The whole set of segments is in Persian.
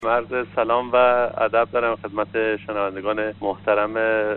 عرض سلام و ادب دارم خدمت شنوندگان محترم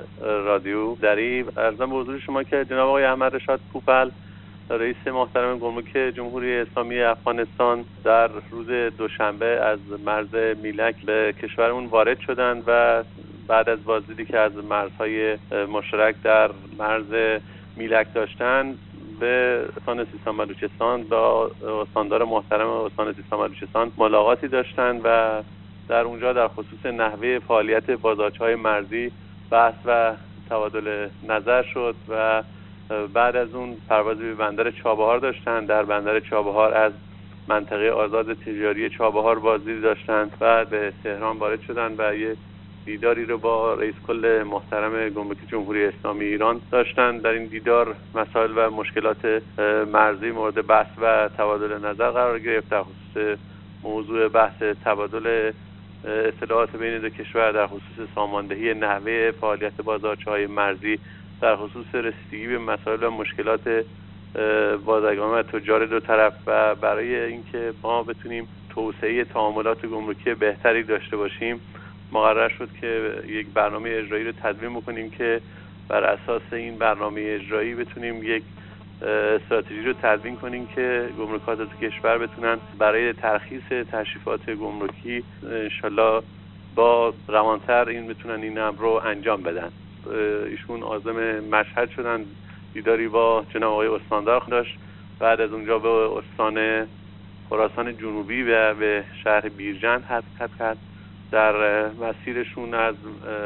رادیو دری. عرضم به حضور شما که جناب آقای احمد رشاد پوپل، رئیس محترم گمرک جمهوری اسلامی افغانستان، در روز دوشنبه از مرز میلک به کشورمون وارد شدند و بعد از بازدیدی که از مرزهای مشترک در مرز میلک داشتند به استان سیستان بلوچستان با استاندار محترم استان سیستان بلوچستان ملاقاتی داشتند و در اونجا در خصوص نحوه فعالیت بازارچه‌های مرزی بحث و تبادل نظر شد و بعد از اون پروازی به بندر چابهار داشتند. در بندر چابهار از منطقه آزاد تجاری چابهار بازدید داشتند و به تهران وارد شدند و یه دیداری رو با رئیس کل محترم گمرک جمهوری اسلامی ایران داشتند. در این دیدار مسائل و مشکلات مرزی مورد بحث و تبادل نظر قرار گرفت. در خصوص موضوع بحث تبادل اطلاعات بین دو کشور در خصوص ساماندهی نحوه فعالیت بازارچه‌های مرزی، در خصوص رسیدگی به مسائل و مشکلات بازرگانان و تجار دو طرف و برای اینکه ما بتونیم توسعه تعاملات گمرکی بهتری داشته باشیم مقرر شد که یک برنامه اجرایی رو تدوین بکنیم که بر اساس این برنامه اجرایی بتونیم یک استراتژی رو تدوین کنیم که گمرکات دو کشور بتونن برای ترخیص تشریفات گمرکی انشالله با روانتر این امر رو انجام بدن. ایشون عازم مشهد شدن، دیداری با جناب آقای استاندار داشت. بعد از اونجا به استان خراسان جنوبی و به شهر بیرجند حرکت کرد. در مسیرشون از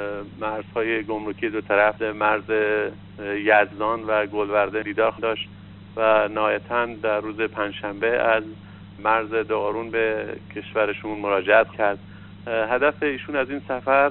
مرزهای گمرکی دو طرف مرز یزدان و گلورده دیدار داشت و نهایتاً در روز پنجشنبه از مرز دارون به کشورشون مراجعت کرد. هدف ایشون از این سفر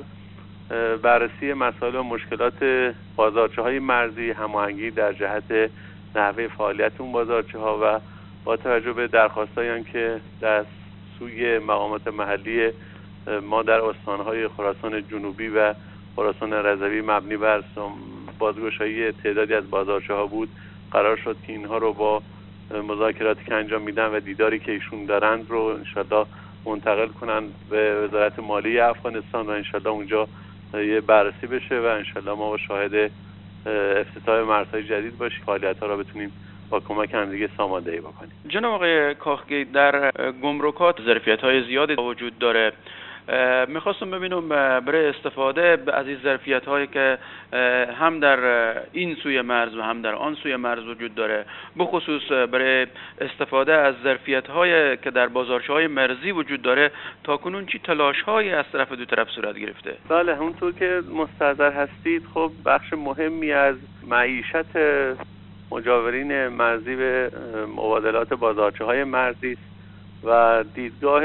بررسی مسائل و مشکلات بازارچه‌های مرزی، هماهنگی در جهت نحوه فعالیت اون بازارچه‌ها و با توجه به درخواستایی که در سوی مقامات محلی ما در استان‌های خراسان جنوبی و خراسان رضوی مبنی بر بازگشایی تعدادی از بازارچه‌ها بود، قرار شد که اینها رو با مذاکراتی که انجام میدن و دیداری که ایشون دارند رو انشالله منتقل کنن به وزارت مالی افغانستان و انشالله اونجا یه بررسی بشه و انشالله ما با شاهد افتتاح مرزهای جدید باشیم، فعالیت‌ها را بتونیم با کمک همدیگه ساماندهی بکنیم. جناب آقای کاخگی، در گمرکات ظرفیت‌های زیادی وجود داره. میخواستم ببینم برای استفاده از این ظرفیت‌هایی که هم در این سوی مرز و هم در آن سوی مرز وجود داره، بخصوص برای استفاده از ظرفیت‌هایی که در بازارچه‌های مرزی وجود داره، تاکنون چی تلاش‌هایی از طرف دو طرف صورت گرفته؟ بله، همونطور که مستحضر هستید، خب بخش مهمی از معیشت مجاورین مرزی به مبادلات بازارچه‌های مرزی است و دیدگاه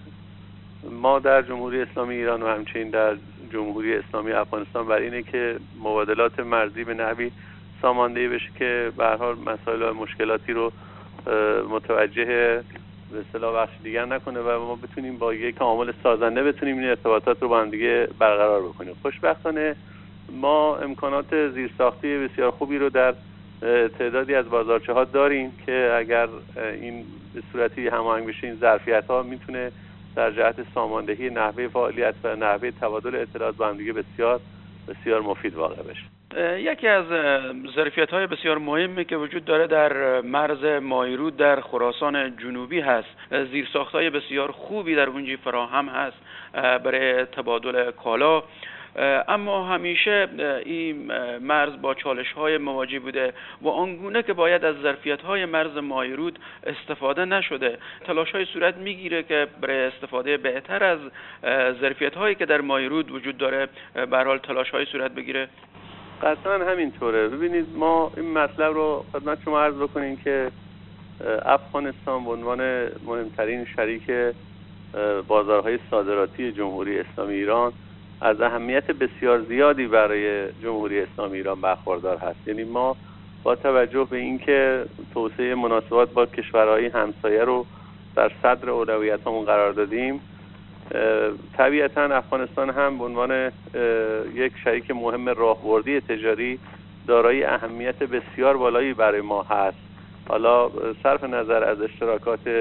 ما در جمهوری اسلامی ایران و همچنین در جمهوری اسلامی افغانستان بر اینه که مبادلات مرزی به نحوی ساماندهی بشه که به هر حال مسائل و مشکلاتی رو متوجه به اصطلاح بخش دیگر نکنه و ما بتونیم با یک تعامل سازنده بتونیم این ارتباطات رو با هم دیگه برقرار بکنیم. خوشبختانه ما امکانات زیرساختی بسیار خوبی رو در تعدادی از بازارچه‌ها داریم که اگر این به صورتی هماهنگ بشه، این ظرفیت‌ها میتونه در جهت ساماندهی نحوه فعالیت و نحوه تبادل اطلاعات با هم دیگه بسیار بسیار مفید واقع بشه. یکی از ظرفیت‌های بسیار مهمی که وجود داره در مرز مایرود در خراسان جنوبی هست. زیرساخت‌های بسیار خوبی در اونجا فراهم هست برای تبادل کالا، اما همیشه این مرز با چالش‌های مواجه بوده و آنگونه که باید از ظرفیت‌های مرز مایرود استفاده نشده. تلاش‌های صورت می‌گیره که برای استفاده بهتر از ظرفیت‌هایی که در مایرود وجود داره به هر حال تلاش‌های صورت بگیره. قطعاً همینطوره. ببینید، ما این مطلب رو خدمت شما عرض بکنیم که افغانستان به عنوان مهمترین شریک بازارهای صادراتی جمهوری اسلامی ایران از اهمیت بسیار زیادی برای جمهوری اسلامی ایران برخوردار هست. یعنی ما با توجه به اینکه توسعه مناسبات با کشورهای همسایه رو در صدر اولویتامون قرار دادیم، طبیعتاً افغانستان هم به عنوان یک شریک مهم راهبردی تجاری دارای اهمیت بسیار بالایی برای ما هست. حالا صرف نظر از اشتراکات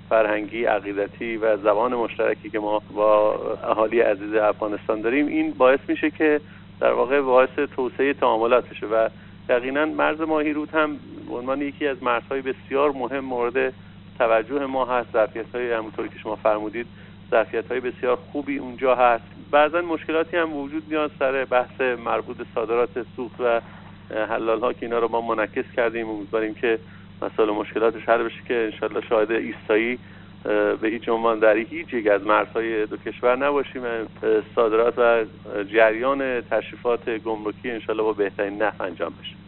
فرهنگی، عقیدتی و زبان مشترکی که ما با اهالی عزیز افغانستان داریم، این باعث میشه که در واقع باعث توسعه تعاملات بشه و یقینا مرز ماهیرود هم به عنوان یکی از مرزهای بسیار مهم مورد توجه ما هست. ظرفیت‌های همونطوری که شما فرمودید ظرفیت‌های بسیار خوبی اونجا هست. بعضا مشکلاتی هم وجود میاد سر بحث مربوط به صادرات سوخت و حلال‌ها که اینا رو ما منعکس کردیم. امیدواریم که مسائل مشکلاتش حل بشه که انشالله شاهد ایستایی به هیچ عنوان در هیچ یک از مرزهای دو کشور نباشیم. صادرات و جریان تشریفات گمرکی انشالله با بهترین نحو انجام بشه.